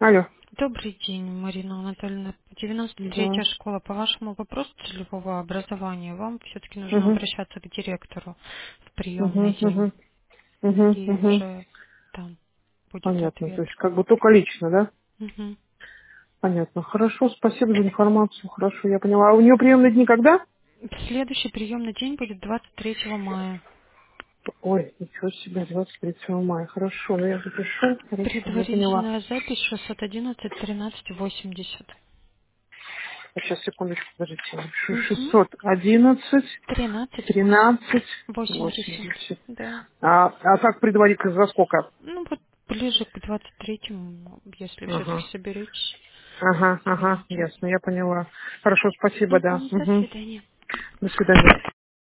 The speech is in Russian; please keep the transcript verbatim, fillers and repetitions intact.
Алло. Добрый день, Марина Анатольевна. девяносто третья Да. школа. По вашему вопросу целевого образования вам все-таки нужно Угу. обращаться к директору в Угу. приемный день. Угу. Угу. И Угу. уже там будет Понятно. ответ. То есть как бы только лично, да? Мгм. Понятно. Хорошо, спасибо за информацию. Хорошо, я поняла. А у нее приемные дни когда? Следующий приемный день будет двадцать третьего мая. Ой, ничего себе, двадцать третьего мая. Хорошо, ну я запишу. Хорошо, я поняла. Предварительная запись шестьсот одиннадцать тринадцать восемьдесят. А сейчас, секундочку, подождите. Я напишу. Угу. шестьсот одиннадцать тринадцать тринадцать восемьдесят. восемьдесят. Да. А, а как предварительно за сколько? Ну вот ближе к двадцать третьему, если все-таки Ага. соберетесь, Ага, ага, звоните. ясно, я поняла. Хорошо, спасибо, да. Мгм. До Угу. свидания. До свидания.